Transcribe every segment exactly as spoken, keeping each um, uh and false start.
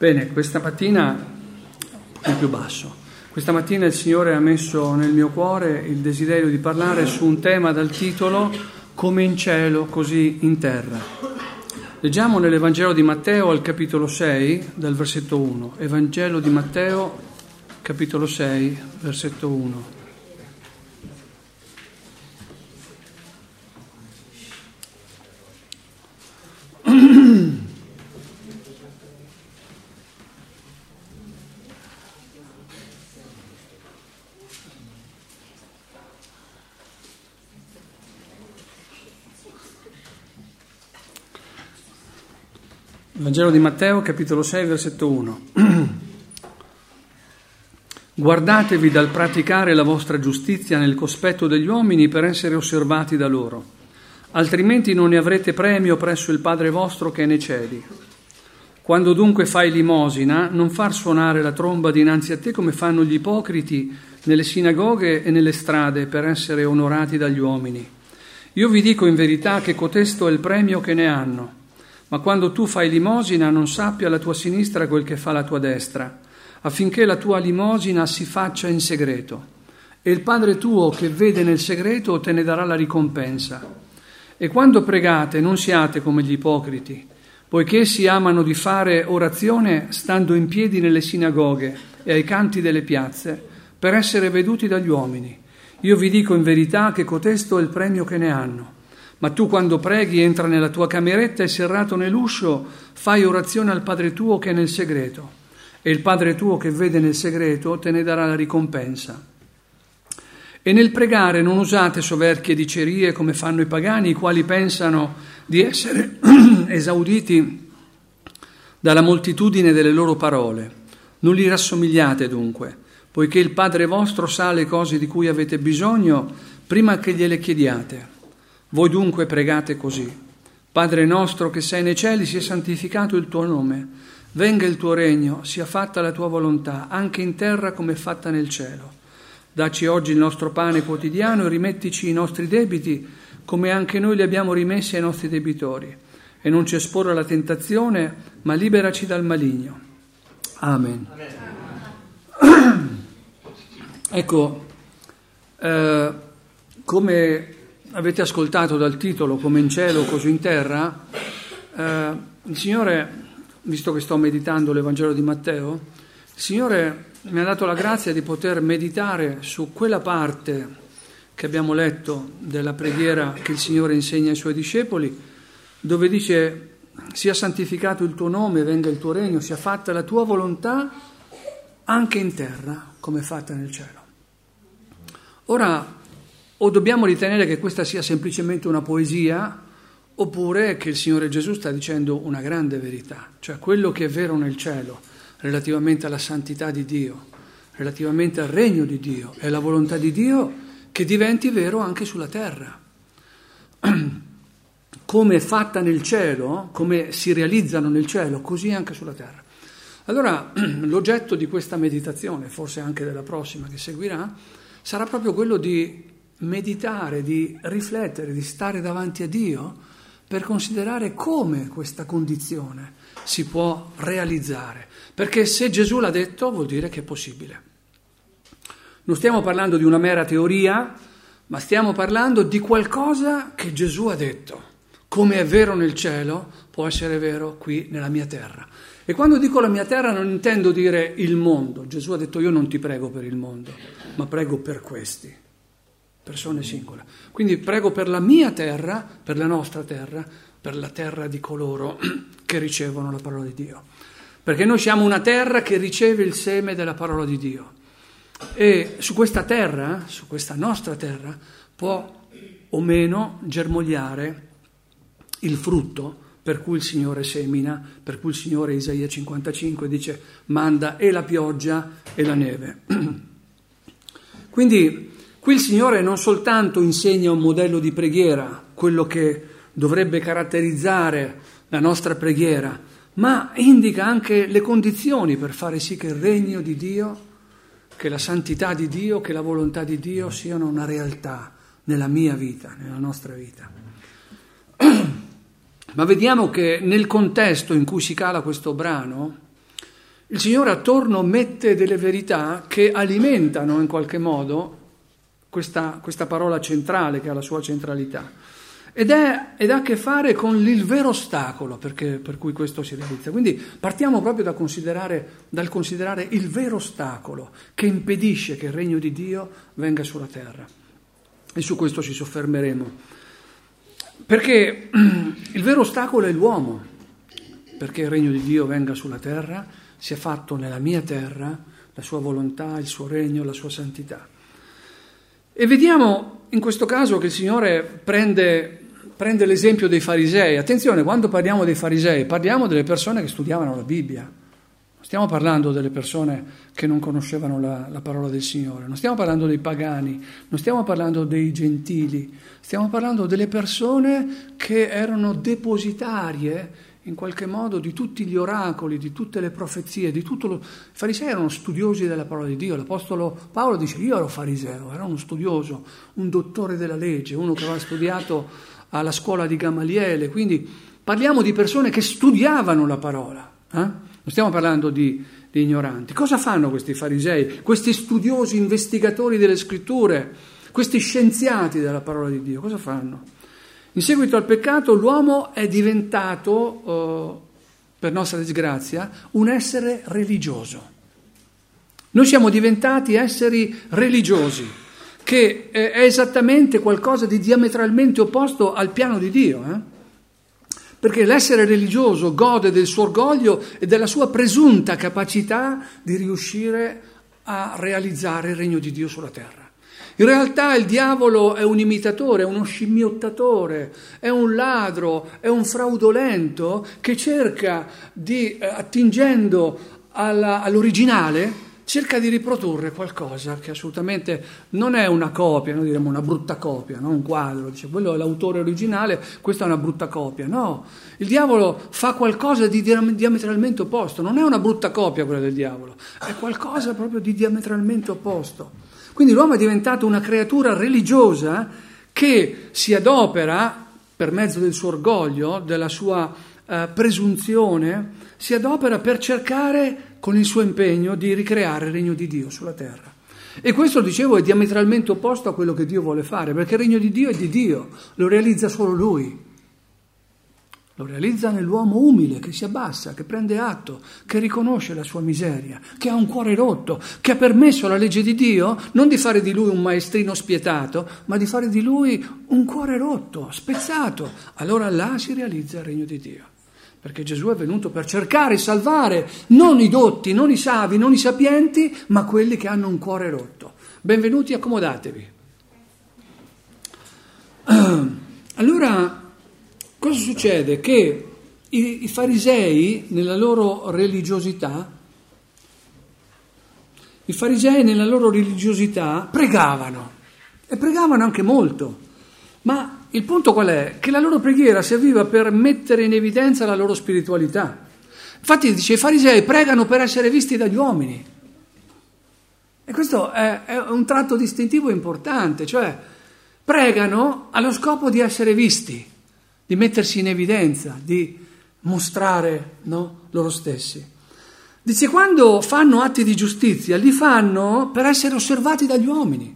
Bene, questa mattina è più basso. Questa mattina il Signore ha messo nel mio cuore il desiderio di parlare su un tema dal titolo Come in cielo, così in terra. Leggiamo nell'Evangelo di Matteo al capitolo sei, dal versetto uno. Evangelo di Matteo, capitolo sei, versetto uno. Vangelo di Matteo, capitolo sei, versetto uno. Guardatevi dal praticare la vostra giustizia nel cospetto degli uomini per essere osservati da loro, altrimenti non ne avrete premio presso il Padre vostro che è nei cieli. Quando dunque fai limosina, non far suonare la tromba dinanzi a te come fanno gli ipocriti nelle sinagoghe e nelle strade per essere onorati dagli uomini. Io vi dico in verità che cotesto è il premio che ne hanno. Ma quando tu fai limosina non sappia la tua sinistra quel che fa la tua destra, affinché la tua limosina si faccia in segreto. E il Padre tuo che vede nel segreto te ne darà la ricompensa. E quando pregate non siate come gli ipocriti, poiché essi amano di fare orazione stando in piedi nelle sinagoghe e ai canti delle piazze, per essere veduti dagli uomini. Io vi dico in verità che cotesto è il premio che ne hanno. Ma tu quando preghi entra nella tua cameretta e serrato nell'uscio fai orazione al Padre tuo che è nel segreto, e il Padre tuo che vede nel segreto te ne darà la ricompensa. E nel pregare non usate soverchie dicerie come fanno i pagani, i quali pensano di essere esauditi dalla moltitudine delle loro parole. Non li rassomigliate dunque, poiché il Padre vostro sa le cose di cui avete bisogno prima che gliele chiediate. Voi dunque pregate così: Padre nostro che sei nei cieli, sia santificato il tuo nome, venga il tuo regno, sia fatta la tua volontà, anche in terra come è fatta nel cielo. Dacci oggi il nostro pane quotidiano e rimettici i nostri debiti, come anche noi li abbiamo rimessi ai nostri debitori. E non ci esporre alla tentazione, ma liberaci dal maligno. Amen. Amen. Ecco, eh, come avete ascoltato dal titolo Come in cielo, così in terra, eh, il Signore, visto che sto meditando l'Evangelo di Matteo, il Signore mi ha dato la grazia di poter meditare su quella parte che abbiamo letto della preghiera che il Signore insegna ai Suoi discepoli, dove dice: sia santificato il tuo nome, venga il tuo regno, sia fatta la tua volontà anche in terra come è fatta nel cielo. Ora, o dobbiamo ritenere che questa sia semplicemente una poesia, oppure che il Signore Gesù sta dicendo una grande verità, cioè quello che è vero nel cielo relativamente alla santità di Dio, relativamente al regno di Dio e alla volontà di Dio, che diventi vero anche sulla terra. Come è fatta nel cielo, come si realizzano nel cielo, così anche sulla terra. Allora, l'oggetto di questa meditazione, forse anche della prossima che seguirà, sarà proprio quello di meditare, di riflettere, di stare davanti a Dio per considerare come questa condizione si può realizzare. Perché se Gesù l'ha detto vuol dire che è possibile. Non stiamo parlando di una mera teoria, ma stiamo parlando di qualcosa che Gesù ha detto. Come è vero nel cielo, può essere vero qui nella mia terra. E quando dico la mia terra non intendo dire il mondo. Gesù ha detto: io non ti prego per il mondo, ma prego per questi. Persone singole. Quindi prego per la mia terra, per la nostra terra, per la terra di coloro che ricevono la parola di Dio. Perché noi siamo una terra che riceve il seme della parola di Dio. E su questa terra, su questa nostra terra, può o meno germogliare il frutto per cui il Signore semina, per cui il Signore, Isaia cinquantacinque, dice: manda e la pioggia e la neve. Quindi qui il Signore non soltanto insegna un modello di preghiera, quello che dovrebbe caratterizzare la nostra preghiera, ma indica anche le condizioni per fare sì che il regno di Dio, che la santità di Dio, che la volontà di Dio siano una realtà nella mia vita, nella nostra vita. Ma vediamo che nel contesto in cui si cala questo brano, il Signore attorno mette delle verità che alimentano in qualche modo questa, questa parola centrale che ha la sua centralità. Ed, è, ed ha a che fare con il vero ostacolo perché, per cui questo si realizza. Quindi partiamo proprio da considerare, dal considerare il vero ostacolo che impedisce che il regno di Dio venga sulla terra. E su questo ci soffermeremo. Perché il vero ostacolo è l'uomo, perché il regno di Dio venga sulla terra, sia fatto nella mia terra, la sua volontà, il suo regno, la sua santità. E vediamo in questo caso che il Signore prende, prende l'esempio dei farisei. Attenzione, quando parliamo dei farisei, parliamo delle persone che studiavano la Bibbia. Non stiamo parlando delle persone che non conoscevano la, la parola del Signore, non stiamo parlando dei pagani, non stiamo parlando dei gentili, stiamo parlando delle persone che erano depositarie in qualche modo di tutti gli oracoli, di tutte le profezie, di tutto lo... I farisei erano studiosi della parola di Dio. L'Apostolo Paolo dice: io ero fariseo, ero uno studioso, un dottore della legge, uno che aveva studiato alla scuola di Gamaliele. Quindi parliamo di persone che studiavano la parola, eh? Non stiamo parlando di, di ignoranti. Cosa fanno questi farisei, questi studiosi investigatori delle scritture, questi scienziati della parola di Dio? Cosa fanno? In seguito al peccato l'uomo è diventato, eh, per nostra disgrazia, un essere religioso. Noi siamo diventati esseri religiosi, che è esattamente qualcosa di diametralmente opposto al piano di Dio. Eh? Perché l'essere religioso gode del suo orgoglio e della sua presunta capacità di riuscire a realizzare il regno di Dio sulla terra. In realtà il diavolo è un imitatore, è uno scimmiottatore, è un ladro, è un fraudolento che cerca di, eh, attingendo alla, all'originale, cerca di riprodurre qualcosa che assolutamente non è una copia, noi diremmo una brutta copia, no? Un quadro, dice quello è l'autore originale, questa è una brutta copia. No, il diavolo fa qualcosa di diametralmente opposto, non è una brutta copia quella del diavolo, è qualcosa proprio di diametralmente opposto. Quindi l'uomo è diventato una creatura religiosa che si adopera, per mezzo del suo orgoglio, della sua eh, presunzione, si adopera per cercare, con il suo impegno, di ricreare il regno di Dio sulla terra. E questo, dicevo, è diametralmente opposto a quello che Dio vuole fare, perché il regno di Dio è di Dio, lo realizza solo Lui. Lo realizza nell'uomo umile, che si abbassa, che prende atto, che riconosce la sua miseria, che ha un cuore rotto, che ha permesso alla legge di Dio non di fare di lui un maestrino spietato, ma di fare di lui un cuore rotto, spezzato. Allora là si realizza il regno di Dio. Perché Gesù è venuto per cercare e salvare non i dotti, non i savi, non i sapienti, ma quelli che hanno un cuore rotto. Benvenuti, accomodatevi. Allora, cosa succede? Che i, i farisei, nella loro religiosità, i farisei nella loro religiosità pregavano, e pregavano anche molto, ma il punto qual è? Che la loro preghiera serviva per mettere in evidenza la loro spiritualità. Infatti dice, i farisei pregano per essere visti dagli uomini. E questo è, è un tratto distintivo importante, cioè pregano allo scopo di essere visti, di mettersi in evidenza, di mostrare, no, loro stessi. Dice, quando fanno atti di giustizia, li fanno per essere osservati dagli uomini.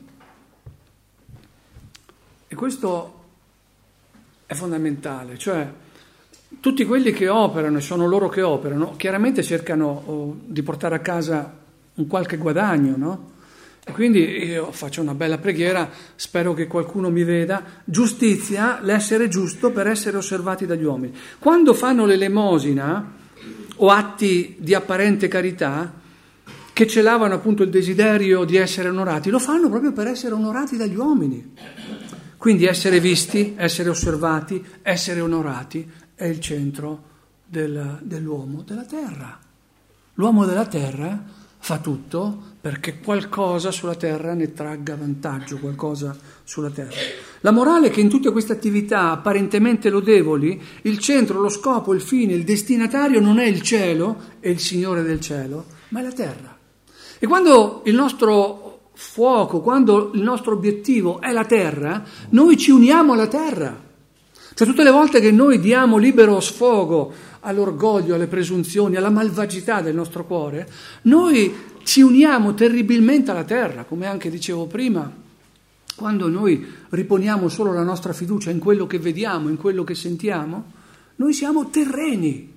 E questo è fondamentale, cioè tutti quelli che operano, e sono loro che operano, chiaramente cercano oh, di portare a casa un qualche guadagno, no? E quindi io faccio una bella preghiera, spero che qualcuno mi veda, giustizia, l'essere giusto per essere osservati dagli uomini. Quando fanno l'elemosina o atti di apparente carità, che celavano appunto il desiderio di essere onorati, lo fanno proprio per essere onorati dagli uomini. Quindi essere visti, essere osservati, essere onorati è il centro del, dell'uomo della terra. L'uomo della terra fa tutto perché qualcosa sulla terra ne tragga vantaggio, qualcosa sulla terra. La morale è che in tutte queste attività apparentemente lodevoli, il centro, lo scopo, il fine, il destinatario non è il cielo e il Signore del cielo, ma è la terra. E quando il nostro fuoco, quando il nostro obiettivo è la terra, noi ci uniamo alla terra. Cioè tutte le volte che noi diamo libero sfogo all'orgoglio, alle presunzioni, alla malvagità del nostro cuore, noi ci uniamo terribilmente alla terra, come anche dicevo prima, quando noi riponiamo solo la nostra fiducia in quello che vediamo, in quello che sentiamo, noi siamo terreni.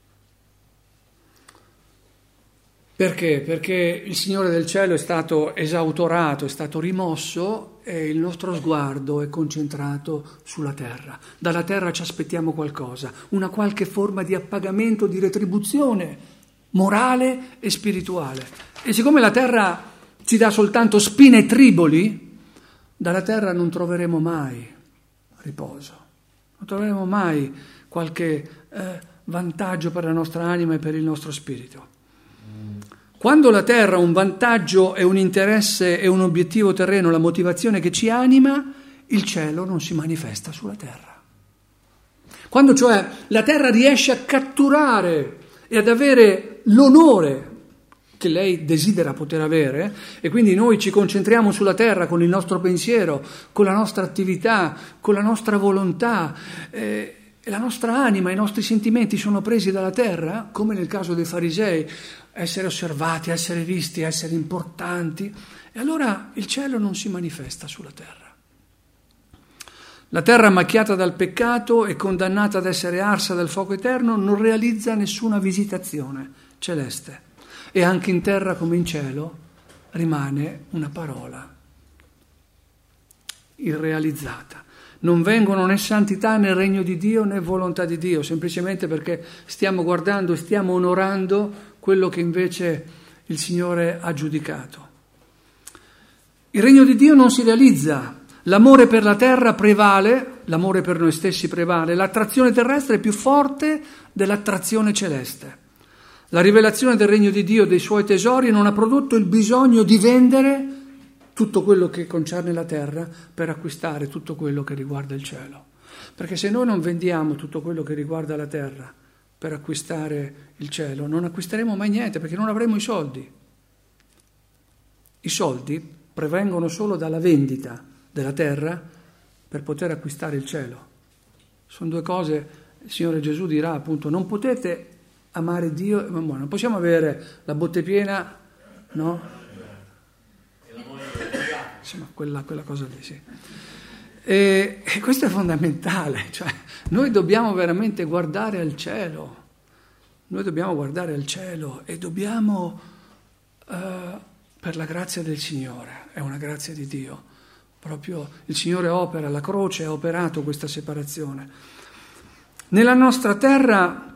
Perché? Perché il Signore del cielo è stato esautorato, è stato rimosso e il nostro sguardo è concentrato sulla terra. Dalla terra ci aspettiamo qualcosa, una qualche forma di appagamento, di retribuzione morale e spirituale. E siccome la terra ci dà soltanto spine e triboli, dalla terra non troveremo mai riposo, non troveremo mai qualche eh, vantaggio per la nostra anima e per il nostro spirito. Quando la terra ha un vantaggio e un interesse e un obiettivo terreno, la motivazione che ci anima, il cielo non si manifesta sulla terra. Quando cioè la terra riesce a catturare e ad avere l'onore che lei desidera poter avere, e quindi noi ci concentriamo sulla terra con il nostro pensiero, con la nostra attività, con la nostra volontà, eh, e la nostra anima, i nostri sentimenti sono presi dalla terra, come nel caso dei farisei, essere osservati, essere visti, essere importanti, e allora il cielo non si manifesta sulla terra. La terra macchiata dal peccato e condannata ad essere arsa dal fuoco eterno non realizza nessuna visitazione celeste, e anche in terra come in cielo rimane una parola irrealizzata. Non vengono né santità né regno di Dio né volontà di Dio, semplicemente perché stiamo guardando e stiamo onorando quello che invece il Signore ha giudicato. Il regno di Dio non si realizza, l'amore per la terra prevale, l'amore per noi stessi prevale, l'attrazione terrestre è più forte dell'attrazione celeste. La rivelazione del regno di Dio e dei suoi tesori non ha prodotto il bisogno di vendere tutto quello che concerne la terra per acquistare tutto quello che riguarda il cielo. Perché se noi non vendiamo tutto quello che riguarda la terra per acquistare il cielo, non acquisteremo mai niente, perché non avremo i soldi. I soldi provengono solo dalla vendita della terra per poter acquistare il cielo. Sono due cose, il Signore Gesù dirà appunto, non potete amare Dio e Mammona, non possiamo avere la botte piena, no? Insomma, quella, quella cosa lì, sì. E, e questo è fondamentale, cioè noi dobbiamo veramente guardare al cielo, noi dobbiamo guardare al cielo e dobbiamo, uh, per la grazia del Signore, è una grazia di Dio, proprio il Signore opera, la croce ha operato questa separazione. Nella nostra terra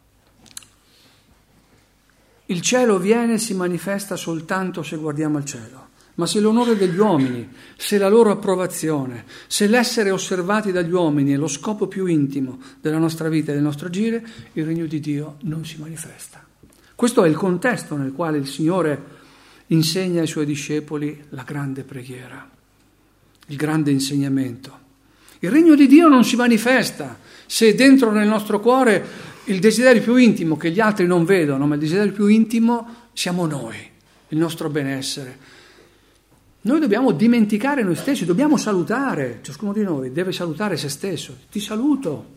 il cielo viene e si manifesta soltanto se guardiamo al cielo. Ma se l'onore degli uomini, se la loro approvazione, se l'essere osservati dagli uomini è lo scopo più intimo della nostra vita e del nostro agire, il regno di Dio non si manifesta. Questo è il contesto nel quale il Signore insegna ai Suoi discepoli la grande preghiera, il grande insegnamento. Il regno di Dio non si manifesta se dentro nel nostro cuore il desiderio più intimo che gli altri non vedono, ma il desiderio più intimo siamo noi, il nostro benessere. Noi dobbiamo dimenticare noi stessi, dobbiamo salutare, ciascuno di noi deve salutare se stesso. Ti saluto.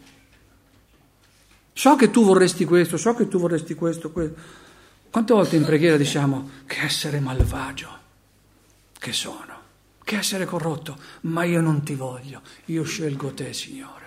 So che tu vorresti questo, so che tu vorresti questo, questo. Quante volte in preghiera diciamo che essere malvagio, che sono, che essere corrotto, ma io non ti voglio, io scelgo te, Signore.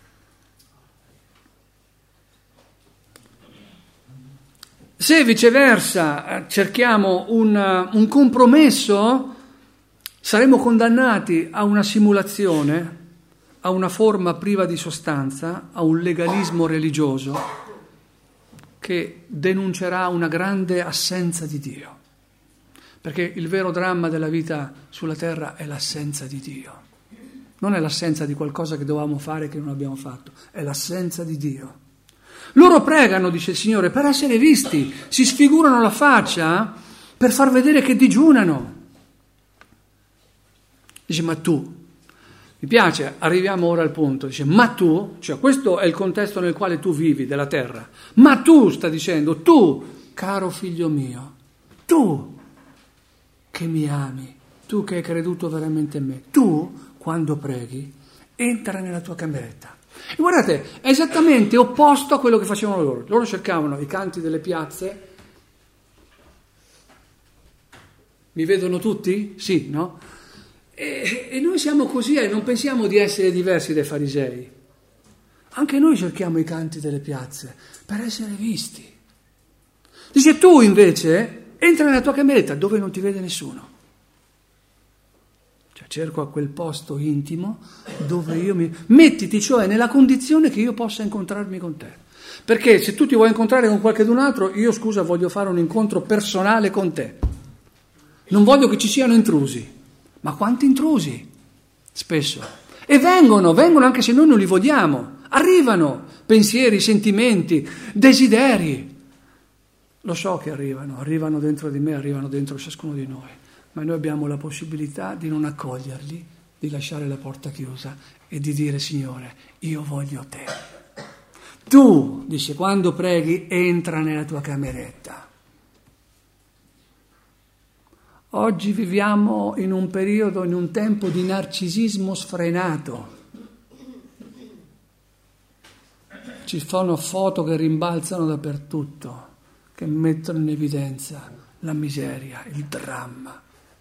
Se viceversa cerchiamo un, un compromesso, saremo condannati a una simulazione, a una forma priva di sostanza, a un legalismo religioso che denuncerà una grande assenza di Dio. Perché il vero dramma della vita sulla terra è l'assenza di Dio. Non è l'assenza di qualcosa che dovevamo fare che non abbiamo fatto, è l'assenza di Dio. Loro pregano, dice il Signore, per essere visti, si sfigurano la faccia per far vedere che digiunano. Dice, ma tu, mi piace, arriviamo ora al punto, dice, ma tu, cioè questo è il contesto nel quale tu vivi, della terra, ma tu, sta dicendo, tu, caro figlio mio, tu che mi ami, tu che hai creduto veramente in me, tu, quando preghi, entra nella tua cameretta, E guardate, è esattamente opposto a quello che facevano loro. Loro cercavano i canti delle piazze. Mi vedono tutti? Sì, no? E, e noi siamo così e non pensiamo di essere diversi dai farisei. Anche noi cerchiamo i canti delle piazze per essere visti. Dice, tu invece entra nella tua cameretta dove non ti vede nessuno. Cioè cerco a quel posto intimo dove io mi... Mettiti cioè nella condizione che io possa incontrarmi con te. Perché se tu ti vuoi incontrare con qualcun altro, io scusa voglio fare un incontro personale con te. Non voglio che ci siano intrusi. Ma quanti intrusi? Spesso. E vengono, vengono anche se noi non li vogliamo. Arrivano pensieri, sentimenti, desideri. Lo so che arrivano, arrivano dentro di me, arrivano dentro ciascuno di noi. Ma noi abbiamo la possibilità di non accoglierli, di lasciare la porta chiusa e di dire, Signore, io voglio te. Tu, dice, quando preghi, entra nella tua cameretta. Oggi viviamo in un periodo, in un tempo di narcisismo sfrenato. Ci sono foto che rimbalzano dappertutto, che mettono in evidenza la miseria, il dramma.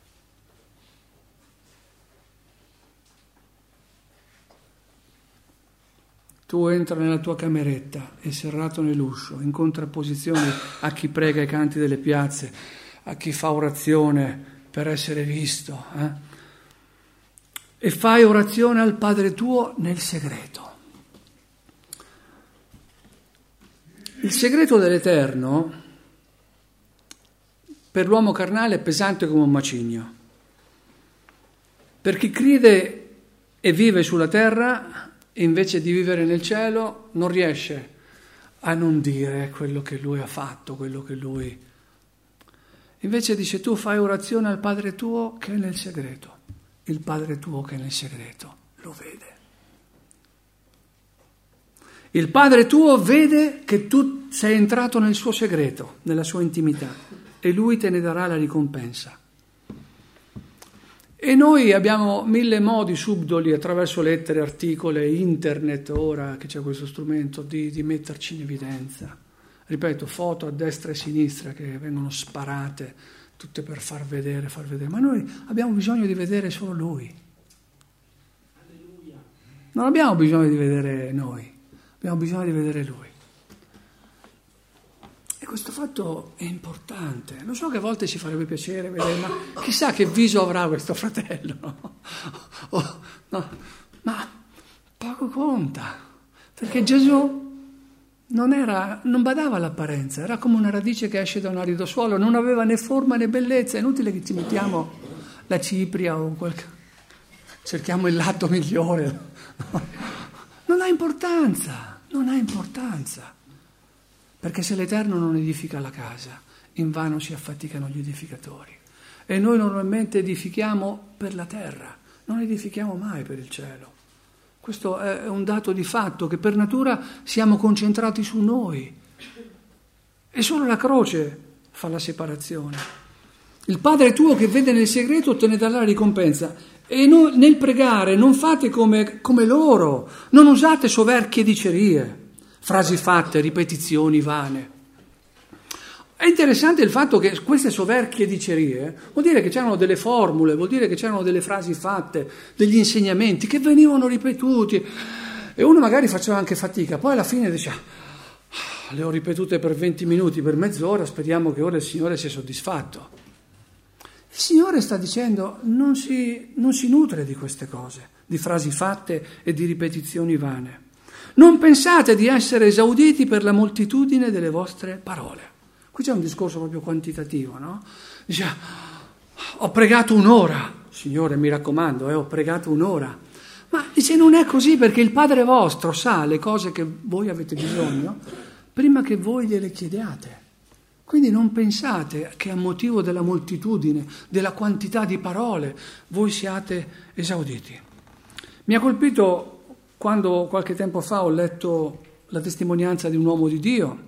Tu entra nella tua cameretta e serrato nell'uscio, in contrapposizione a chi prega i canti delle piazze, a chi fa orazione per essere visto, eh? E fai orazione al Padre tuo nel segreto. Il segreto dell'Eterno per l'uomo carnale è pesante come un macigno. Per chi crede e vive sulla terra, invece di vivere nel cielo, non riesce a non dire quello che lui ha fatto, quello che lui... Invece dice, tu fai orazione al Padre tuo che è nel segreto. Il Padre tuo che è nel segreto lo vede. Il Padre tuo vede che tu sei entrato nel suo segreto, nella sua intimità, e lui te ne darà la ricompensa. E noi abbiamo mille modi subdoli attraverso lettere, articoli, internet, ora che c'è questo strumento, di, di metterci in evidenza. Ripeto, foto a destra e a sinistra che vengono sparate, tutte per far vedere, far vedere. Ma noi abbiamo bisogno di vedere solo Lui. Non abbiamo bisogno di vedere noi, abbiamo bisogno di vedere Lui. E questo fatto è importante. Lo so che a volte ci farebbe piacere vedere, ma chissà che viso avrà questo fratello. No? Oh, no. Ma poco conta, perché Gesù... Non, era, non badava all'apparenza, era come una radice che esce da un arido suolo, non aveva né forma né bellezza. È inutile che ci mettiamo la cipria o qualche... cerchiamo il lato migliore. No. Non ha importanza, non ha importanza. Perché se l'Eterno non edifica la casa, invano si affaticano gli edificatori. E noi normalmente edifichiamo per la terra, non edifichiamo mai per il cielo. Questo è un dato di fatto, che per natura siamo concentrati su noi. E solo la croce fa la separazione. Il Padre tuo che vede nel segreto te ne darà la ricompensa. E no, nel pregare non fate come, come loro, non usate soverchie dicerie, frasi fatte, ripetizioni vane. È interessante il fatto che queste soverchie dicerie vuol dire che c'erano delle formule, vuol dire che c'erano delle frasi fatte, degli insegnamenti che venivano ripetuti e uno magari faceva anche fatica, poi alla fine diceva le ho ripetute per venti minuti, per mezz'ora, speriamo che ora il Signore sia soddisfatto. Il Signore sta dicendo non si, non si nutre di queste cose, di frasi fatte e di ripetizioni vane. Non pensate di essere esauditi per la moltitudine delle vostre parole. Qui c'è un discorso proprio quantitativo, no? Dice, ho pregato un'ora, Signore mi raccomando, eh, ho pregato un'ora. Ma dice, non è così, perché il Padre vostro sa le cose che voi avete bisogno prima che voi gliele chiediate. Quindi non pensate che a motivo della moltitudine, della quantità di parole, voi siate esauditi. Mi ha colpito quando qualche tempo fa ho letto la testimonianza di un uomo di Dio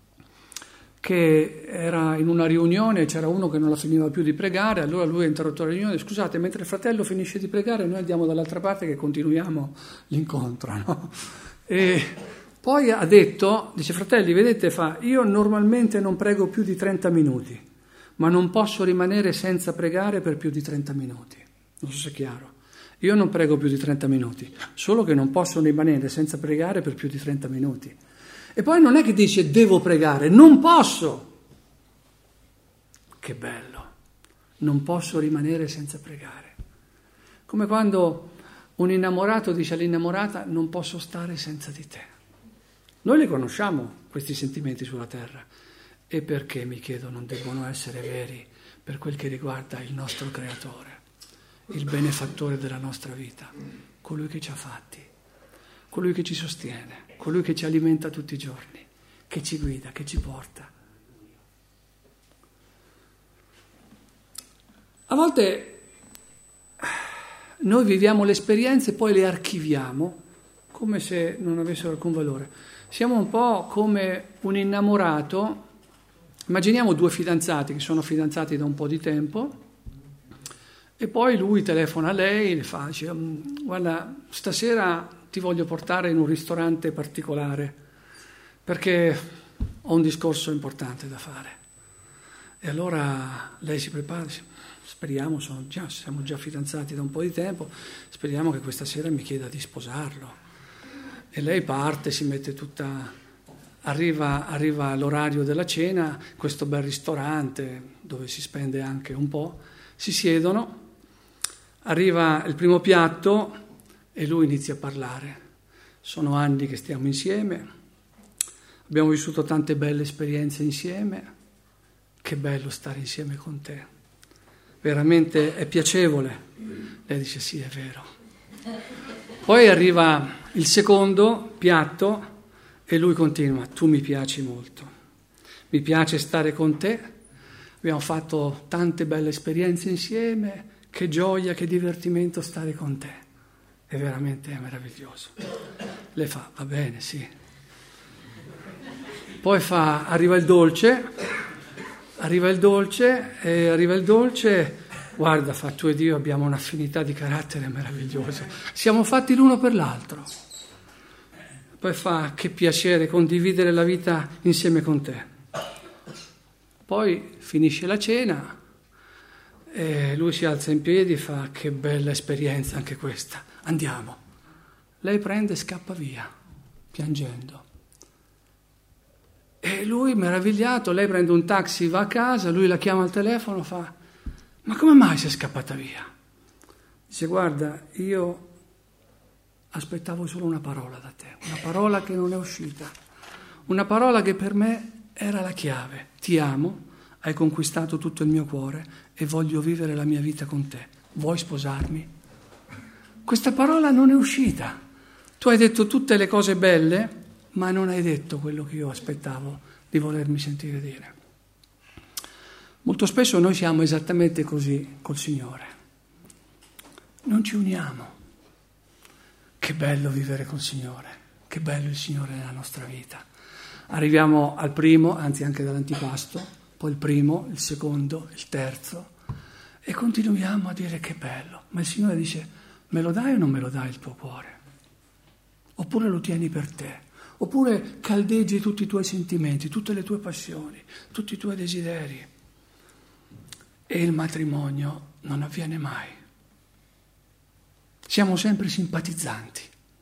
che era in una riunione, c'era uno che non la finiva più di pregare, allora lui ha interrotto la riunione, scusate, mentre il fratello finisce di pregare noi andiamo dall'altra parte che continuiamo l'incontro, no? E poi ha detto, dice, fratelli, vedete, fa, io normalmente non prego più di trenta minuti, ma non posso rimanere senza pregare per più di trenta minuti. Non so se è chiaro. Io non prego più di trenta minuti, solo che non posso rimanere senza pregare per più di trenta minuti. E poi non è che dice devo pregare, non posso. Che bello, non posso rimanere senza pregare. Come quando un innamorato dice all'innamorata non posso stare senza di te. Noi li conosciamo, questi sentimenti sulla terra. E perché, mi chiedo, non debbono essere veri per quel che riguarda il nostro Creatore, il benefattore della nostra vita, colui che ci ha fatti, colui che ci sostiene, colui che ci alimenta tutti i giorni, che ci guida, che ci porta. A volte noi viviamo le esperienze e poi le archiviamo come se non avessero alcun valore. Siamo un po' come un innamorato. Immaginiamo due fidanzati che sono fidanzati da un po' di tempo e poi lui telefona a lei e le fa, dice, guarda, stasera ti voglio portare in un ristorante particolare perché ho un discorso importante da fare. E allora lei si prepara, dice, speriamo, sono già, siamo già fidanzati da un po' di tempo, speriamo che questa sera mi chieda di sposarlo. E lei parte, si mette tutta... Arriva, arriva l'orario della cena, questo bel ristorante dove si spende anche un po', si siedono, arriva il primo piatto e lui inizia a parlare. Sono anni che stiamo insieme, abbiamo vissuto tante belle esperienze insieme, che bello stare insieme con te, veramente è piacevole. Lei dice sì, è vero. Poi arriva il secondo piatto e lui continua, tu mi piaci molto, mi piace stare con te, abbiamo fatto tante belle esperienze insieme, che gioia, che divertimento stare con te, è veramente meraviglioso. Le fa, va bene, sì. Poi fa, arriva il dolce, arriva il dolce, e arriva il dolce, guarda, fa, tu ed io abbiamo un'affinità di carattere meravigliosa, siamo fatti l'uno per l'altro. Poi fa, che piacere condividere la vita insieme con te. Poi finisce la cena e lui si alza in piedi e fa, che bella esperienza anche questa, andiamo. Lei prende e scappa via, piangendo. E lui meravigliato, lei prende un taxi, va a casa, lui la chiama al telefono, fa, ma come mai sei scappata via? Dice, guarda, io... aspettavo solo una parola da te, una parola che non è uscita, una parola che per me era la chiave. Ti amo, hai conquistato tutto il mio cuore e voglio vivere la mia vita con te. Vuoi sposarmi? Questa parola non è uscita. Tu hai detto tutte le cose belle, ma non hai detto quello che io aspettavo di volermi sentire dire. Molto spesso noi siamo esattamente così col Signore. Non ci uniamo. Che bello vivere col Signore, che bello il Signore nella nostra vita. Arriviamo al primo, anzi anche dall'antipasto, poi il primo, il secondo, il terzo, e continuiamo a dire che bello. Ma il Signore dice, me lo dai o non me lo dai il tuo cuore? Oppure lo tieni per te? Oppure caldeggi tutti i tuoi sentimenti, tutte le tue passioni, tutti i tuoi desideri? E il matrimonio non avviene mai. Siamo sempre simpatizzanti.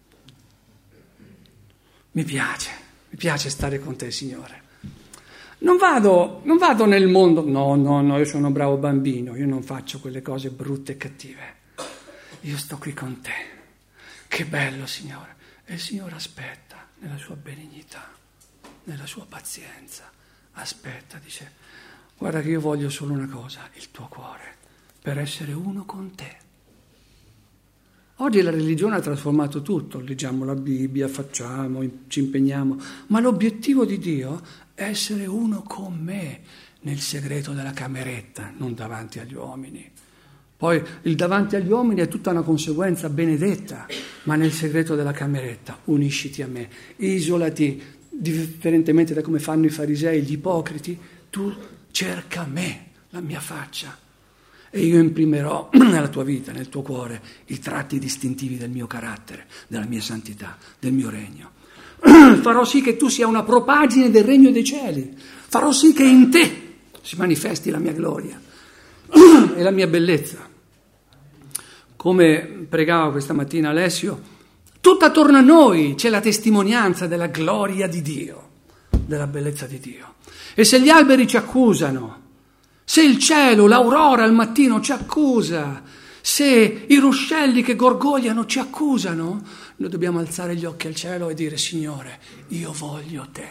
Mi piace, mi piace stare con te, Signore. Non vado, non vado nel mondo, no, no, no, io sono un bravo bambino, io non faccio quelle cose brutte e cattive. Io sto qui con te. Che bello, Signore. E il Signore aspetta nella sua benignità, nella sua pazienza. Aspetta, dice, guarda che io voglio solo una cosa, il tuo cuore, per essere uno con te. Oggi la religione ha trasformato tutto, leggiamo la Bibbia, facciamo, ci impegniamo, ma l'obiettivo di Dio è essere uno con me nel segreto della cameretta, non davanti agli uomini. Poi il davanti agli uomini è tutta una conseguenza benedetta, ma nel segreto della cameretta unisciti a me, isolati, differentemente da come fanno i farisei, gli ipocriti, tu cerca me, la mia faccia. E io imprimerò nella tua vita, nel tuo cuore, i tratti distintivi del mio carattere, della mia santità, del mio regno. farò sì che tu sia una propagine del regno dei cieli, farò sì che in te si manifesti la mia gloria e la mia bellezza. Come pregava questa mattina Alessio, tutto attorno a noi c'è la testimonianza della gloria di Dio, della bellezza di Dio. E se gli alberi ci accusano, se il cielo, l'aurora al mattino ci accusa, se i ruscelli che gorgogliano ci accusano, noi dobbiamo alzare gli occhi al cielo e dire: Signore, io voglio te.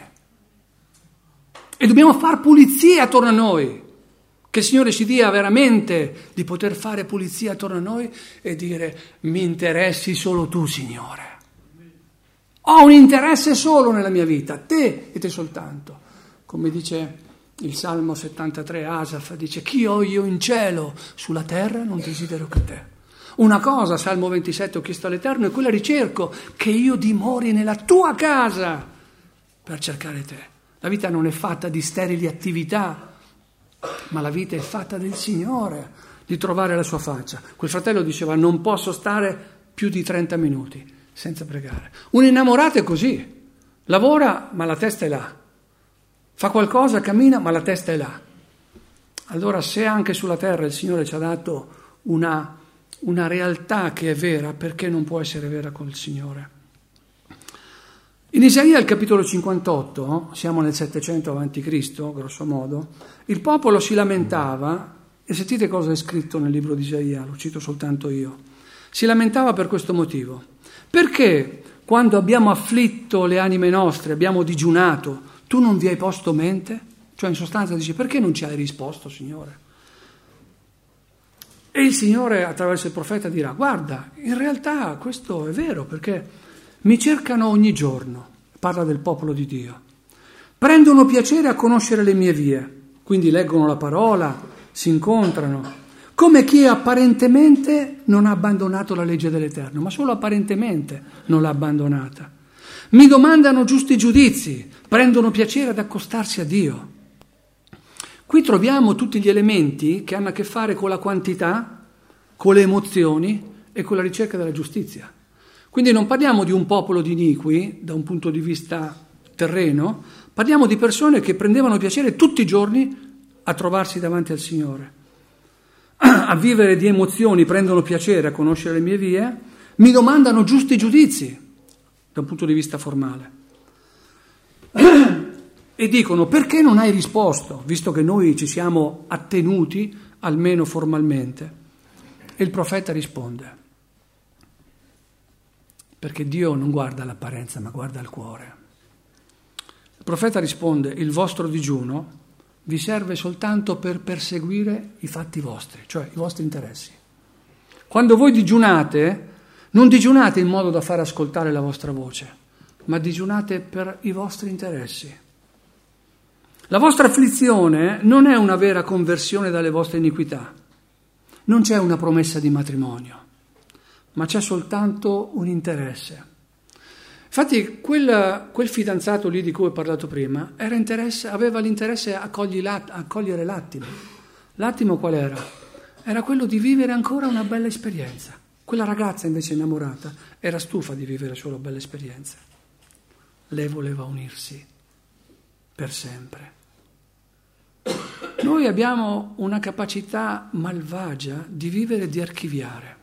E dobbiamo far pulizia attorno a noi. Che il Signore ci dia veramente di poter fare pulizia attorno a noi e dire: mi interessi solo tu, Signore. Ho un interesse solo nella mia vita, te e te soltanto. Come dice il Salmo settantatré, Asaf, dice: chi ho io in cielo, sulla terra non desidero che te. Una cosa, Salmo ventisette, ho chiesto all'Eterno, e quella ricerco, che io dimori nella tua casa per cercare te. La vita non è fatta di sterili attività, ma la vita è fatta del Signore, di trovare la sua faccia. Quel fratello diceva: non posso stare più di trenta minuti senza pregare. Un innamorato è così, lavora ma la testa è là, fa qualcosa, cammina ma la testa è là. Allora, se anche sulla terra il Signore ci ha dato una, una realtà che è vera, perché non può essere vera col Signore? In Isaia, al capitolo cinquantotto, siamo nel settecento avanti Cristo, grosso modo, il popolo si lamentava, e sentite cosa è scritto nel libro di Isaia, lo cito soltanto io, si lamentava per questo motivo: perché quando abbiamo afflitto le anime nostre, abbiamo digiunato, tu non vi hai posto mente? Cioè, in sostanza dice: perché non ci hai risposto, Signore? E il Signore, attraverso il profeta, dirà: guarda, in realtà questo è vero, perché mi cercano ogni giorno, parla del popolo di Dio, prendono piacere a conoscere le mie vie, quindi leggono la parola, si incontrano, come chi apparentemente non ha abbandonato la legge dell'Eterno, ma solo apparentemente non l'ha abbandonata. Mi domandano giusti giudizi, prendono piacere ad accostarsi a Dio. Qui troviamo tutti gli elementi che hanno a che fare con la quantità, con le emozioni e con la ricerca della giustizia. Quindi non parliamo di un popolo di iniqui, da un punto di vista terreno, parliamo di persone che prendevano piacere tutti i giorni a trovarsi davanti al Signore, a vivere di emozioni, prendono piacere a conoscere le mie vie, mi domandano giusti giudizi, da un punto di vista formale, e dicono: perché non hai risposto, visto che noi ci siamo attenuti, almeno formalmente? E il profeta risponde: perché Dio non guarda l'apparenza, ma guarda il cuore. Il profeta risponde: il vostro digiuno vi serve soltanto per perseguire i fatti vostri, cioè i vostri interessi. Quando voi digiunate, non digiunate in modo da far ascoltare la vostra voce, ma digiunate per i vostri interessi. La vostra afflizione non è una vera conversione dalle vostre iniquità, non c'è una promessa di matrimonio, ma c'è soltanto un interesse. Infatti quel, quel fidanzato lì di cui ho parlato prima era interesse, aveva l'interesse a cogliere l'attimo. L'attimo qual era? Era quello di vivere ancora una bella esperienza. Quella ragazza invece innamorata era stufa di vivere solo belle esperienze. Lei voleva unirsi per sempre. Noi abbiamo una capacità malvagia di vivere e di archiviare.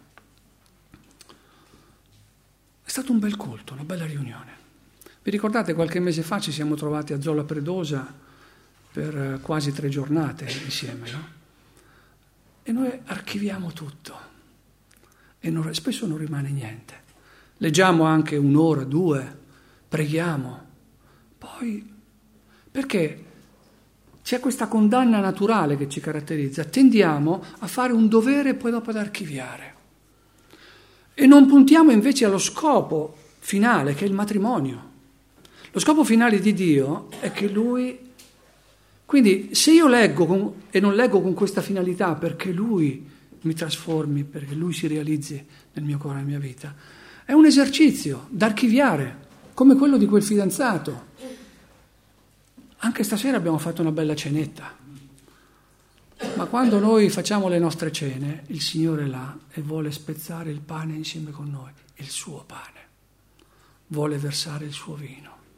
È stato un bel culto, una bella riunione. Vi ricordate, qualche mese fa ci siamo trovati a Zola Predosa per quasi tre giornate insieme, no? E noi archiviamo tutto e non, spesso non rimane niente. Leggiamo anche un'ora, due, preghiamo. Poi, perché c'è questa condanna naturale che ci caratterizza, tendiamo a fare un dovere e poi dopo ad archiviare. E non puntiamo invece allo scopo finale, che è il matrimonio. Lo scopo finale di Dio è che Lui... Quindi se io leggo con, e non leggo con questa finalità perché Lui mi trasformi, perché Lui si realizzi nel mio cuore, nella mia vita, è un esercizio da archiviare, come quello di quel fidanzato. Anche stasera abbiamo fatto una bella cenetta. Ma quando noi facciamo le nostre cene, il Signore è là e vuole spezzare il pane insieme con noi, il suo pane, vuole versare il suo vino.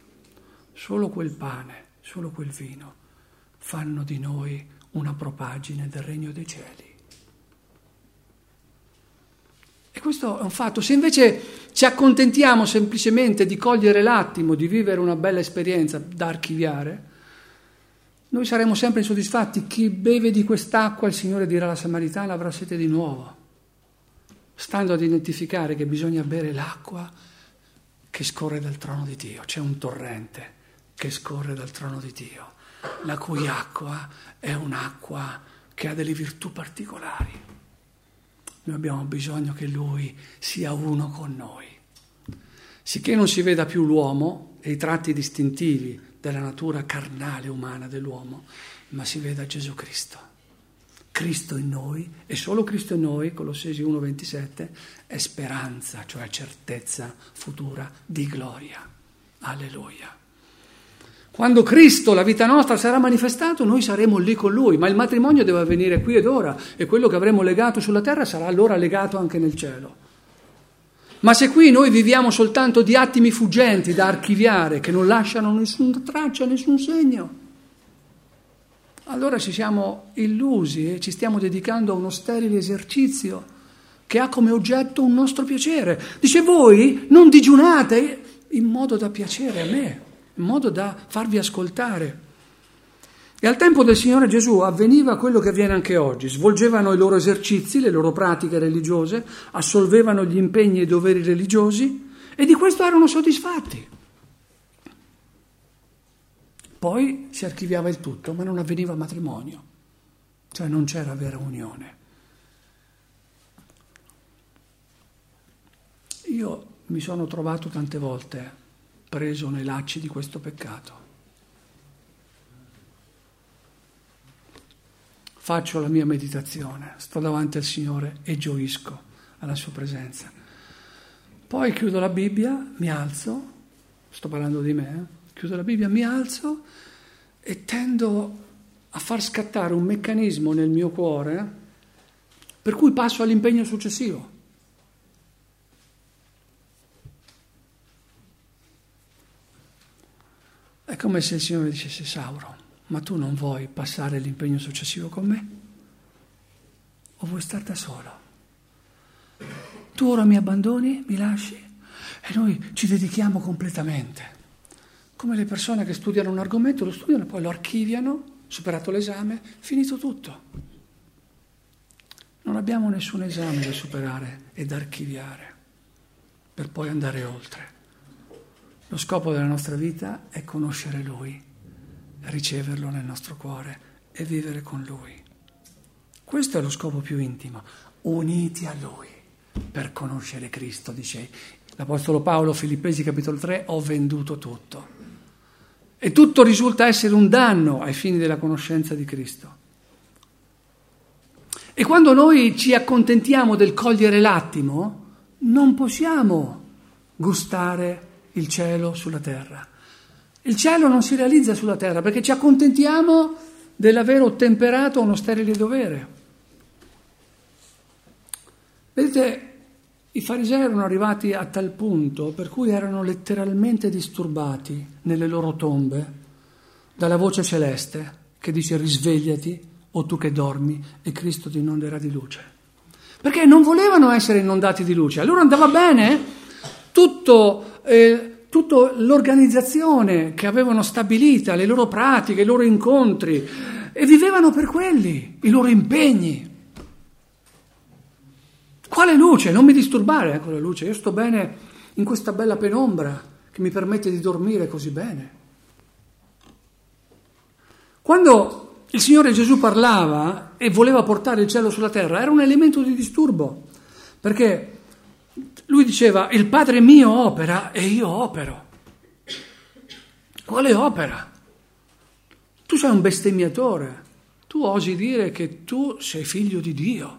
solo quel pane, solo quel vino fanno di noi una propagine del regno dei cieli. E questo è un fatto. Se invece ci accontentiamo semplicemente di cogliere l'attimo, di vivere una bella esperienza da archiviare, noi saremo sempre insoddisfatti. Chi beve di quest'acqua, il Signore dirà alla Samaritana, avrà sete di nuovo. Stando ad identificare che bisogna bere l'acqua che scorre dal trono di Dio. C'è un torrente che scorre dal trono di Dio, la cui acqua è un'acqua che ha delle virtù particolari. Noi abbiamo bisogno che Lui sia uno con noi, sicché non si veda più l'uomo e i tratti distintivi della natura carnale umana dell'uomo, ma si veda Gesù Cristo. Cristo in noi, e solo Cristo in noi, Colossesi uno ventisette, è speranza, cioè certezza futura di gloria. Alleluia. Quando Cristo, la vita nostra, sarà manifestato, noi saremo lì con Lui, ma il matrimonio deve avvenire qui ed ora, e quello che avremo legato sulla terra sarà allora legato anche nel cielo. Ma se qui noi viviamo soltanto di attimi fuggenti da archiviare, che non lasciano nessuna traccia, nessun segno, allora ci siamo illusi e ci stiamo dedicando a uno sterile esercizio che ha come oggetto un nostro piacere. Dice: voi non digiunate in modo da piacere a me, in modo da farvi ascoltare. E al tempo del Signore Gesù avveniva quello che avviene anche oggi. Svolgevano i loro esercizi, le loro pratiche religiose, assolvevano gli impegni e i doveri religiosi e di questo erano soddisfatti. Poi si archiviava il tutto, ma non avveniva matrimonio, cioè non c'era vera unione. Io mi sono trovato tante volte preso nei lacci di questo peccato. Faccio la mia meditazione, sto davanti al Signore e gioisco alla sua presenza. Poi chiudo la Bibbia, mi alzo, sto parlando di me, eh? chiudo la Bibbia, mi alzo e tendo a far scattare un meccanismo nel mio cuore per cui passo all'impegno successivo. È come se il Signore dicesse: Sauro, ma tu non vuoi passare l'impegno successivo con me? O vuoi stare da solo? Tu ora mi abbandoni, mi lasci e noi ci dedichiamo completamente. Come le persone che studiano un argomento, lo studiano, poi lo archiviano, superato l'esame, finito tutto. Non abbiamo nessun esame da superare e da archiviare per poi andare oltre. Lo scopo della nostra vita è conoscere Lui, riceverlo nel nostro cuore e vivere con Lui. Questo è lo scopo più intimo, uniti a Lui per conoscere Cristo, dice l'Apostolo Paolo, Filippesi capitolo tre, ho venduto tutto. E tutto risulta essere un danno ai fini della conoscenza di Cristo. E quando noi ci accontentiamo del cogliere l'attimo, non possiamo gustare il cielo sulla terra. Il cielo non si realizza sulla terra perché ci accontentiamo dell'aver ottemperato uno sterile dovere. Vedete, i farisei erano arrivati a tal punto per cui erano letteralmente disturbati nelle loro tombe dalla voce celeste che dice: risvegliati, o tu che dormi, e Cristo ti inonderà di luce. Perché non volevano essere inondati di luce. A loro andava bene tutto, eh, tutta l'organizzazione che avevano stabilita, le loro pratiche, i loro incontri, e vivevano per quelli, i loro impegni. Quale luce? Non mi disturbare eh, con la luce, io sto bene in questa bella penombra che mi permette di dormire così bene. Quando il Signore Gesù parlava e voleva portare il cielo sulla terra, era un elemento di disturbo, perché Lui diceva: il Padre mio opera e io opero. Quale opera? Tu sei un bestemmiatore, tu osi dire che tu sei figlio di Dio.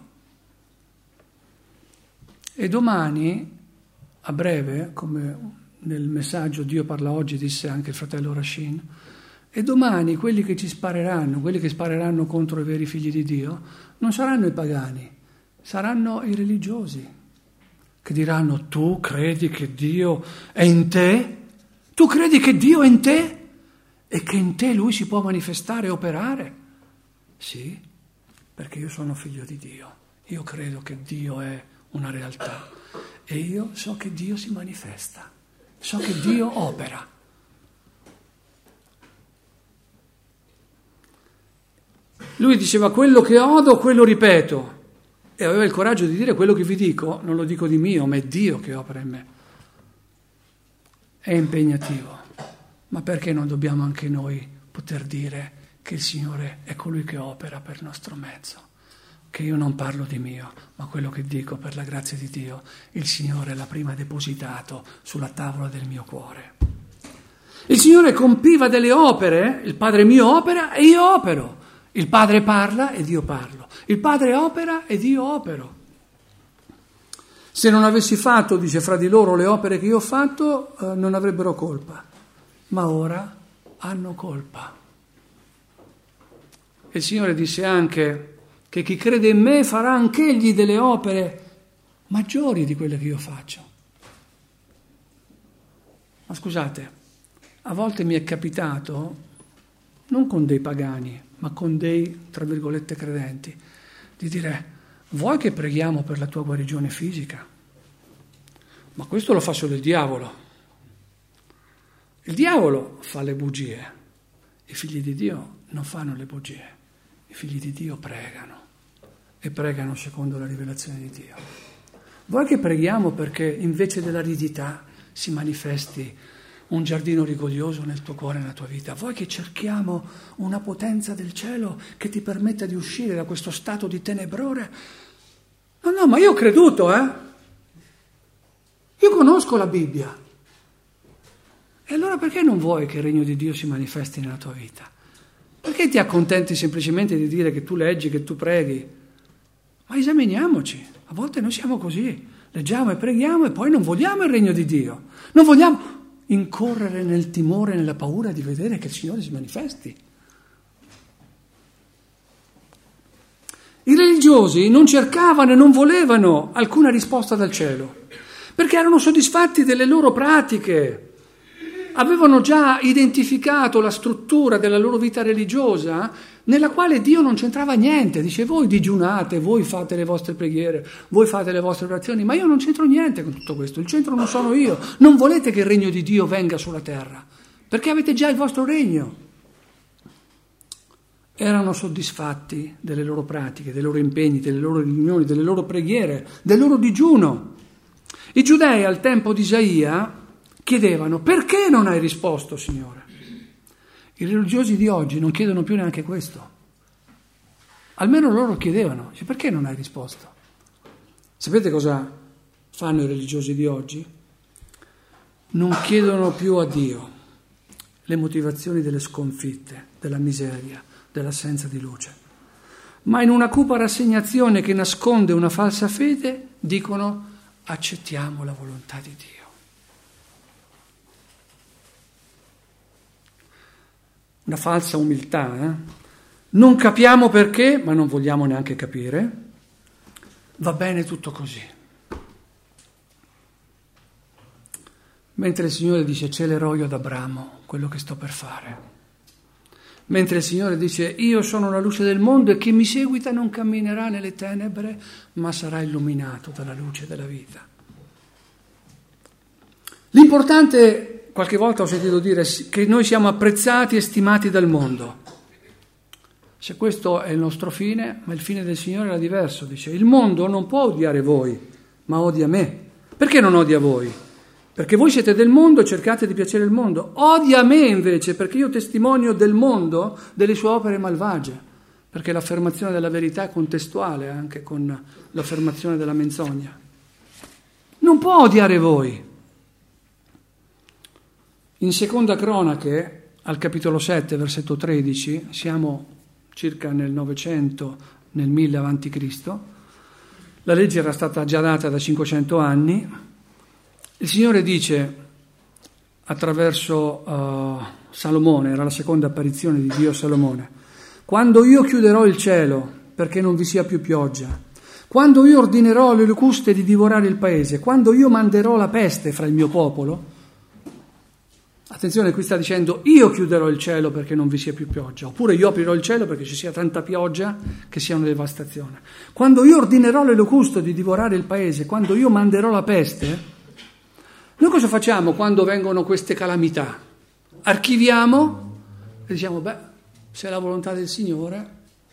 E domani, a breve, come nel messaggio Dio parla oggi, disse anche il fratello Rashin, e domani quelli che ci spareranno, quelli che spareranno contro i veri figli di Dio, non saranno i pagani, saranno i religiosi, che diranno: tu credi che Dio è in te? Tu credi che Dio è in te? e che in te Lui si può manifestare e operare? Sì, perché io sono figlio di Dio, io credo che Dio è una realtà e io so che Dio si manifesta, so che Dio opera. Lui diceva: quello che odo, quello ripeto, e aveva il coraggio di dire: quello che vi dico non lo dico di mio, ma è Dio che opera in me. È impegnativo, ma perché non dobbiamo anche noi poter dire che il Signore è colui che opera per nostro mezzo? Che io non parlo di mio, ma quello che dico per la grazia di Dio, il Signore l'ha prima depositato sulla tavola del mio cuore. Il Signore compiva delle opere, il Padre mio opera e io opero. Il Padre parla ed io parlo. Il Padre opera ed io opero. Se non avessi fatto, dice, fra di loro le opere che io ho fatto, eh, non avrebbero colpa. Ma ora hanno colpa. E il Signore disse anche che chi crede in me farà anch'egli delle opere maggiori di quelle che io faccio. Ma scusate, a volte mi è capitato, non con dei pagani, ma con dei, tra virgolette, credenti, di dire: vuoi che preghiamo per la tua guarigione fisica? Ma questo lo fa solo il diavolo. Il diavolo fa le bugie, i figli di Dio non fanno le bugie, i figli di Dio pregano e pregano secondo la rivelazione di Dio. Vuoi che preghiamo perché invece dell'aridità si manifesti un giardino rigoglioso nel tuo cuore e nella tua vita? Vuoi che cerchiamo una potenza del cielo che ti permetta di uscire da questo stato di tenebrore? No, no, ma io ho creduto, eh? Io conosco la Bibbia. E allora perché non vuoi che il regno di Dio si manifesti nella tua vita? Perché ti accontenti semplicemente di dire che tu leggi, che tu preghi? Ma esaminiamoci. A volte noi siamo così. Leggiamo e preghiamo e poi non vogliamo il regno di Dio. Non vogliamo incorrere nel timore e nella paura di vedere che il Signore si manifesti. I religiosi non cercavano e non volevano alcuna risposta dal cielo, perché erano soddisfatti delle loro pratiche, avevano già identificato la struttura della loro vita religiosa nella quale Dio non c'entrava niente. Dice: voi digiunate, voi fate le vostre preghiere, voi fate le vostre orazioni, ma io non c'entro niente con tutto questo, il centro non sono io. Non volete che il regno di Dio venga sulla terra, perché avete già il vostro regno. Erano soddisfatti delle loro pratiche, dei loro impegni, delle loro riunioni, delle loro preghiere, del loro digiuno. I giudei al tempo di Isaia chiedevano: perché non hai risposto, Signore? I religiosi di oggi non chiedono più neanche questo. Almeno loro chiedevano: perché non hai risposto? Sapete cosa fanno i religiosi di oggi? Non chiedono più a Dio le motivazioni delle sconfitte, della miseria, dell'assenza di luce, ma in una cupa rassegnazione che nasconde una falsa fede dicono: accettiamo la volontà di Dio. Una falsa umiltà, eh? Non capiamo perché, ma non vogliamo neanche capire. Va bene tutto così. Mentre il Signore dice: celerò io ad Abramo quello che sto per fare. Mentre il Signore dice: io sono la luce del mondo e chi mi seguita non camminerà nelle tenebre, ma sarà illuminato dalla luce della vita. L'importante, qualche volta ho sentito dire, che noi siamo apprezzati e stimati dal mondo. Se questo è il nostro fine, ma il fine del Signore era diverso. Dice: il mondo non può odiare voi, ma odia me. Perché non odia voi? Perché voi siete del mondo e cercate di piacere il mondo. Odia me invece, perché io testimonio del mondo delle sue opere malvagie. Perché l'affermazione della verità è contestuale anche con l'affermazione della menzogna. Non può odiare voi. In Seconda Cronache, al capitolo sette, versetto tredici, siamo circa nel novecento, nel mille avanti Cristo, la legge era stata già data da cinquecento anni. Il Signore dice attraverso uh, Salomone, era la seconda apparizione di Dio a Salomone: quando io chiuderò il cielo perché non vi sia più pioggia, quando io ordinerò alle locuste di divorare il paese, quando io manderò la peste fra il mio popolo. Attenzione, qui sta dicendo io chiuderò il cielo perché non vi sia più pioggia, oppure io aprirò il cielo perché ci sia tanta pioggia che sia una devastazione. Quando io ordinerò le locuste di divorare il paese, quando io manderò la peste, noi cosa facciamo quando vengono queste calamità? Archiviamo e diciamo, beh, se è la volontà del Signore,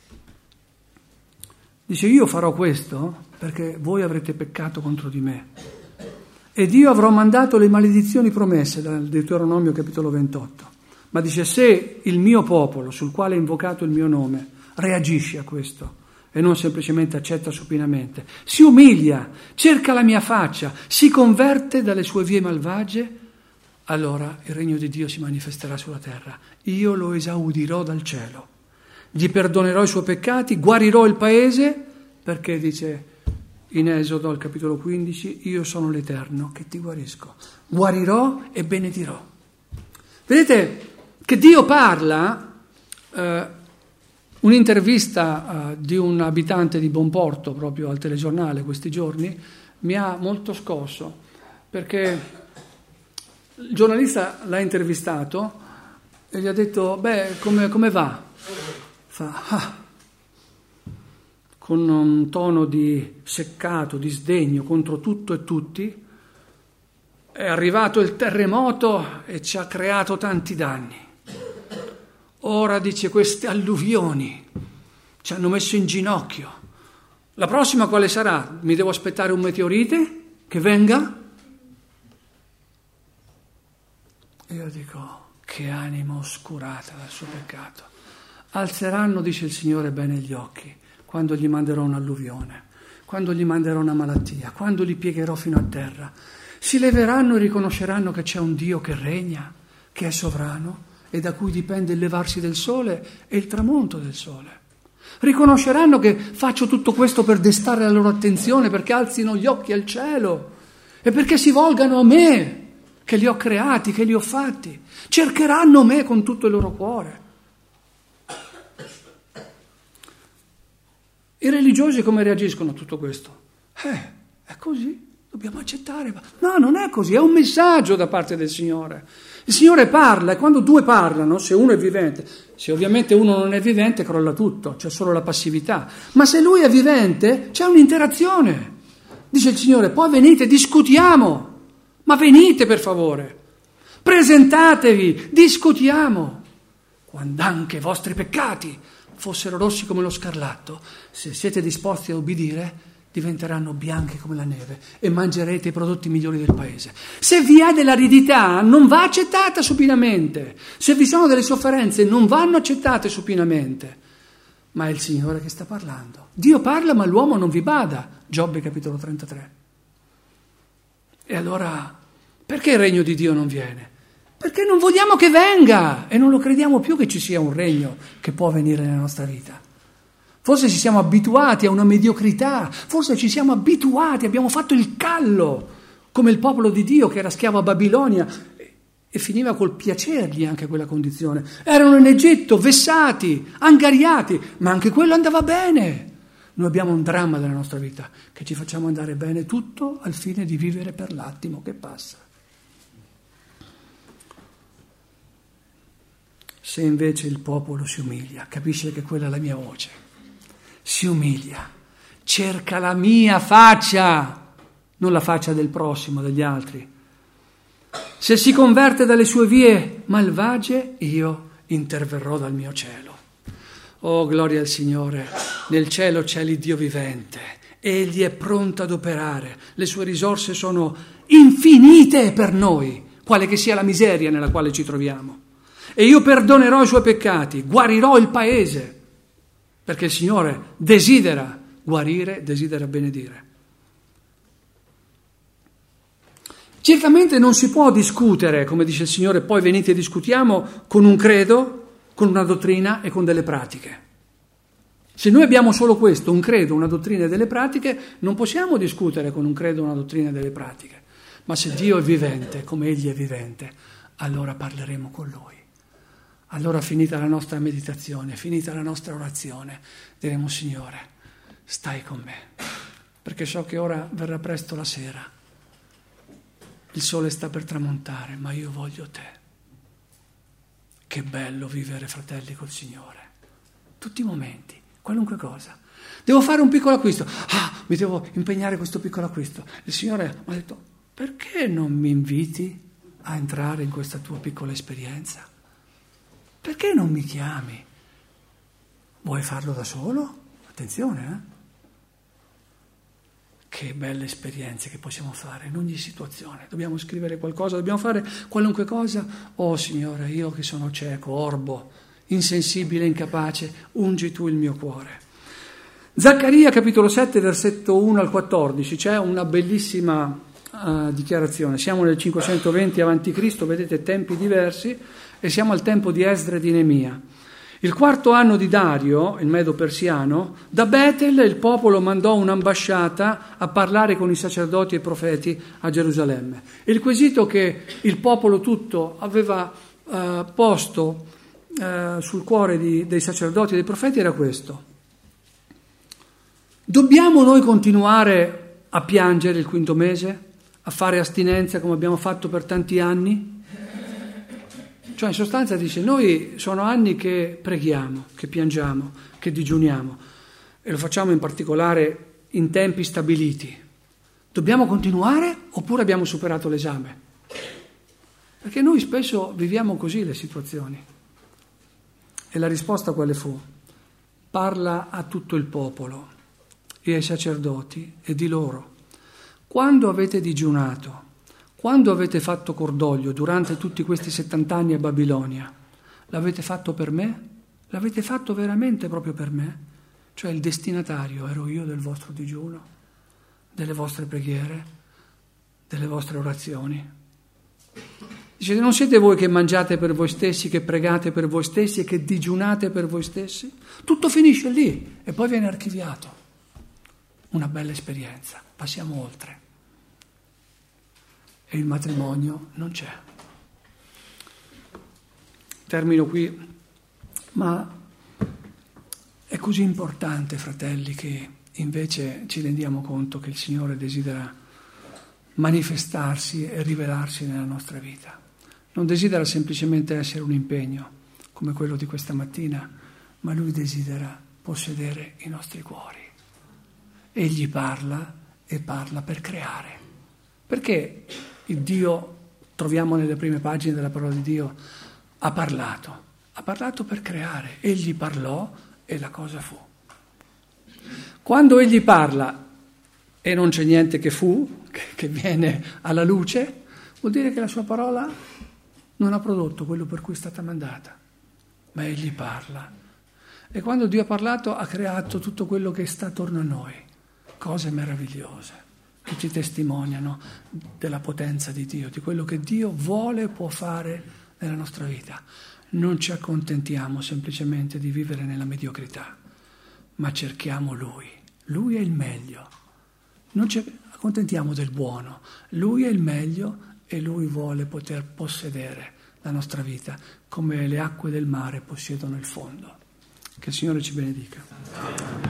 dice io farò questo perché voi avrete peccato contro di me. Ed io avrò mandato le maledizioni promesse dal Deuteronomio capitolo ventotto. Ma dice, se il mio popolo, sul quale è invocato il mio nome, reagisce a questo e non semplicemente accetta supinamente, si umilia, cerca la mia faccia, si converte dalle sue vie malvagie, allora il regno di Dio si manifesterà sulla terra. Io lo esaudirò dal cielo, gli perdonerò i suoi peccati, guarirò il paese, perché dice in Esodo al capitolo quindici, io sono l'Eterno che ti guarisco, guarirò e benedirò. Vedete che Dio parla, eh, un'intervista eh, di un abitante di Bonporto proprio al telegiornale questi giorni mi ha molto scosso, perché il giornalista l'ha intervistato e gli ha detto, beh, come, come va? Fa, ah, con un tono di seccato, di sdegno contro tutto e tutti, è arrivato il terremoto e ci ha creato tanti danni. Ora, dice, queste alluvioni ci hanno messo in ginocchio. La prossima quale sarà? Mi devo aspettare un meteorite che venga? E io dico, che anima oscurata dal suo peccato. Alzeranno, dice il Signore, bene gli occhi quando gli manderò un'alluvione, quando gli manderò una malattia, quando li piegherò fino a terra. Si leveranno e riconosceranno che c'è un Dio che regna, che è sovrano e da cui dipende il levarsi del sole e il tramonto del sole. Riconosceranno che faccio tutto questo per destare la loro attenzione, perché alzino gli occhi al cielo e perché si volgano a me, che li ho creati, che li ho fatti. Cercheranno me con tutto il loro cuore. I religiosi come reagiscono a tutto questo? Eh, è così, dobbiamo accettare. No, non è così, è un messaggio da parte del Signore. Il Signore parla e quando due parlano, se uno è vivente, se ovviamente uno non è vivente crolla tutto, c'è solo la passività. Ma se lui è vivente c'è un'interazione. Dice il Signore, poi venite, discutiamo, ma venite per favore, presentatevi, discutiamo, quando anche i vostri peccati fossero rossi come lo scarlatto, se siete disposti a obbedire, diventeranno bianchi come la neve e mangerete i prodotti migliori del paese. Se vi è dell'aridità, non va accettata supinamente. Se vi sono delle sofferenze, non vanno accettate supinamente. Ma è il Signore che sta parlando. Dio parla, ma l'uomo non vi bada. Giobbe capitolo trentatré. E allora, perché il regno di Dio non viene? Perché non vogliamo che venga e non lo crediamo più che ci sia un regno che può venire nella nostra vita. Forse ci siamo abituati a una mediocrità, forse ci siamo abituati, abbiamo fatto il callo, come il popolo di Dio che era schiavo a Babilonia e finiva col piacergli anche quella condizione. Erano in Egitto, vessati, angariati, ma anche quello andava bene. Noi abbiamo un dramma della nostra vita, che ci facciamo andare bene tutto al fine di vivere per l'attimo che passa. Se invece il popolo si umilia, capisce che quella è la mia voce, si umilia, cerca la mia faccia, non la faccia del prossimo, degli altri. Se si converte dalle sue vie malvagie, io interverrò dal mio cielo. Oh, gloria al Signore, nel cielo c'è l'Iddio vivente, Egli è pronto ad operare, le sue risorse sono infinite per noi, quale che sia la miseria nella quale ci troviamo. E io perdonerò i suoi peccati, guarirò il paese, perché il Signore desidera guarire, desidera benedire. Certamente non si può discutere, come dice il Signore, poi venite e discutiamo con un credo, con una dottrina e con delle pratiche. Se noi abbiamo solo questo, un credo, una dottrina e delle pratiche, non possiamo discutere con un credo, una dottrina e delle pratiche. Ma se Dio è vivente, come Egli è vivente, allora parleremo con Lui. Allora, finita la nostra meditazione, finita la nostra orazione, diremo: Signore, stai con me, perché so che ora verrà presto la sera. Il sole sta per tramontare, ma io voglio te. che bello vivere, fratelli, col Signore. Tutti i momenti, qualunque cosa. Devo fare un piccolo acquisto. Ah, mi devo impegnare questo piccolo acquisto. Il Signore mi ha detto, perché non mi inviti a entrare in questa tua piccola esperienza? Perché non mi chiami? Vuoi farlo da solo? Attenzione, eh? Che belle esperienze che possiamo fare in ogni situazione. Dobbiamo scrivere qualcosa, dobbiamo fare qualunque cosa. Oh Signore, io che sono cieco, orbo, insensibile, incapace, ungi tu il mio cuore. Zaccaria capitolo sette, versetto uno al quattordici, c'è una bellissima uh, dichiarazione. Siamo nel cinquecentoventi avanti Cristo, vedete tempi diversi, e siamo al tempo di Esdra e di Neemia. Il quarto anno di Dario, il Medo persiano, da Betel il popolo mandò un'ambasciata a parlare con i sacerdoti e i profeti a Gerusalemme. Il quesito che il popolo tutto aveva uh, posto uh, sul cuore di, dei sacerdoti e dei profeti era questo. Dobbiamo noi continuare a piangere il quinto mese? A fare astinenza come abbiamo fatto per tanti anni? Cioè in sostanza dice, noi sono anni che preghiamo, che piangiamo, che digiuniamo e lo facciamo in particolare in tempi stabiliti. Dobbiamo continuare oppure abbiamo superato l'esame? Perché noi spesso viviamo così le situazioni. E la risposta quale fu? Parla a tutto il popolo e ai sacerdoti e di loro. Quando avete digiunato, quando avete fatto cordoglio durante tutti questi settant'anni a Babilonia, l'avete fatto per me? L'avete fatto veramente proprio per me? Cioè il destinatario ero io del vostro digiuno, delle vostre preghiere, delle vostre orazioni. Dice, non siete voi che mangiate per voi stessi, che pregate per voi stessi e che digiunate per voi stessi? Tutto finisce lì e poi viene archiviato. Una bella esperienza, passiamo oltre. E il matrimonio non c'è. Termino qui, ma è così importante, fratelli, che invece ci rendiamo conto che il Signore desidera manifestarsi e rivelarsi nella nostra vita. Non desidera semplicemente essere un impegno, come quello di questa mattina, ma Lui desidera possedere i nostri cuori. Egli parla e parla per creare. Perché il Dio, troviamo nelle prime pagine della parola di Dio, ha parlato. Ha parlato per creare. Egli parlò e la cosa fu. Quando Egli parla e non c'è niente che fu, che viene alla luce, vuol dire che la sua parola non ha prodotto quello per cui è stata mandata. Ma Egli parla. E quando Dio ha parlato ha creato tutto quello che sta attorno a noi. Cose meravigliose che ci testimoniano della potenza di Dio, di quello che Dio vuole e può fare nella nostra vita. Non ci accontentiamo semplicemente di vivere nella mediocrità, ma cerchiamo Lui. Lui è il meglio. Non ci accontentiamo del buono. Lui è il meglio e Lui vuole poter possedere la nostra vita come le acque del mare possiedono il fondo. Che il Signore ci benedica.